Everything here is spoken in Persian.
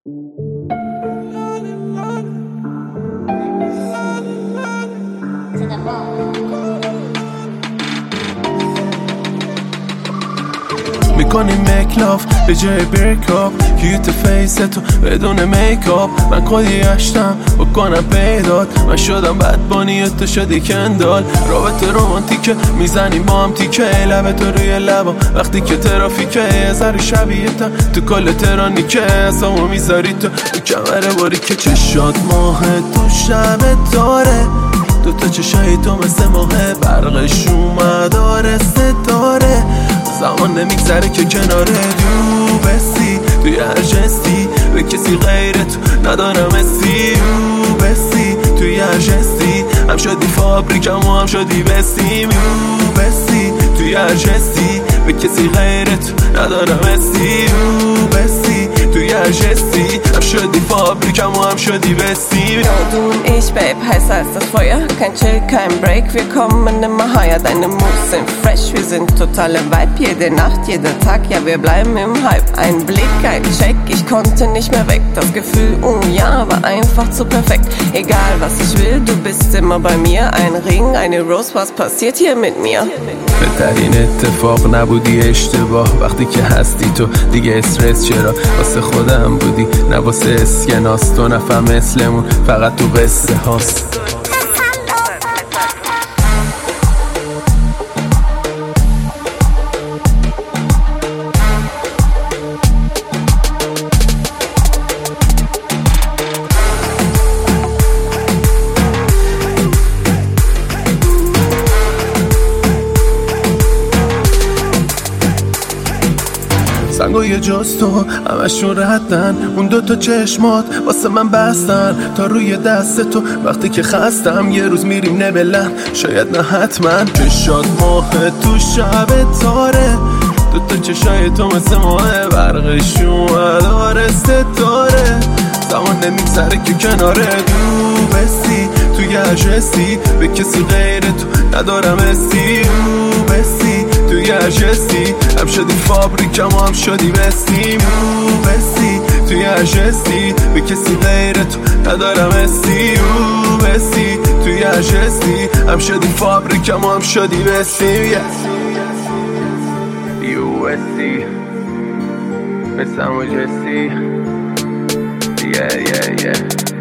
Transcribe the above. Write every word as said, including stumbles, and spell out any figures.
میکنی میکلاف به جای برکاپ کیوت فیس تو بدون میکاپ. من خودی هشتم بکنم پیدات. من شدم بدبانی تو شدی کندال. رابطه رومانتیکه میزنیم با هم تیکه لبه تو روی لبا وقتی که ترافیکه یه ذری شبیه تا تو کل ترانیکه اصامو میذاری تو تو کمره باری که چشات ماه تو شب داره. دو تا چشای تو مثل ماه برقش اومداره ستاره. زمان نمیگذره که کناره رو بسی توی هر جستی به کسی غیر تو ندارم اسی. رو بسی توی هر جستی هم شدی فابریکم و هم شدی بسیم. رو بسی توی هر جستی به کسی غیر تو ندارم اسی. رو بسی توی هر جستی هم شدی Fabrikam und am schon die Bestie. Ja, du und ich, Babe, heiß als das Feuer. Kein Chill, kein Break, wir kommen immer higher. Deine Moves sind fresh, wir sind totale Vibe. Jede Nacht, jeder Tag, ja, wir bleiben im Hype. Ein Blick, ein Check, ich konnte nicht mehr weg. Das Gefühl, oh ja, war einfach zu perfekt. Egal, was ich will, du bist immer bei mir. Ein Ring, eine Rose, was passiert hier mit mir? بهترین اتفاق نبودی اشتباه. وقتی که هستی تو دیگه استرس چرا؟ واسه خودم بودی نه واسه اسکناس. دو نفر مثلمون فقط تو قصه هاست. سنگای جز تو همشون ردن. اون دوتا چشمات واسه من بستن تا روی دست تو. وقتی که خستم یه روز میریم نبلن شاید نه حتما. چشات ماه تو شب تاره. دوتا چشای تو مثل ماه برقش اومداره ستاره. زمان نمیگذره که کناره رو بسی توی هر جستی به کسی غیر تو ندارم اسی. رو بسی توی هر جستی هم شدی فابریکم و هم شدی بسیم. رو بسی توی هر جستی به کسی غیر تو ندارم اسی. رو بسی توی هر جستی هم شدی فابریکم و هم شدی بسیم. یو اسی مثل همو جسی. Yeah, yeah, yeah.